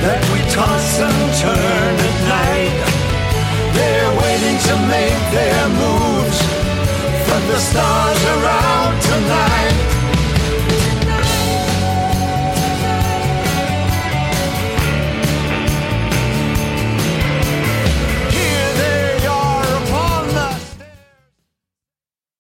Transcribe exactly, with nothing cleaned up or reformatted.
that we toss and turn at night. They're waiting to make their moves, but the stars are out tonight.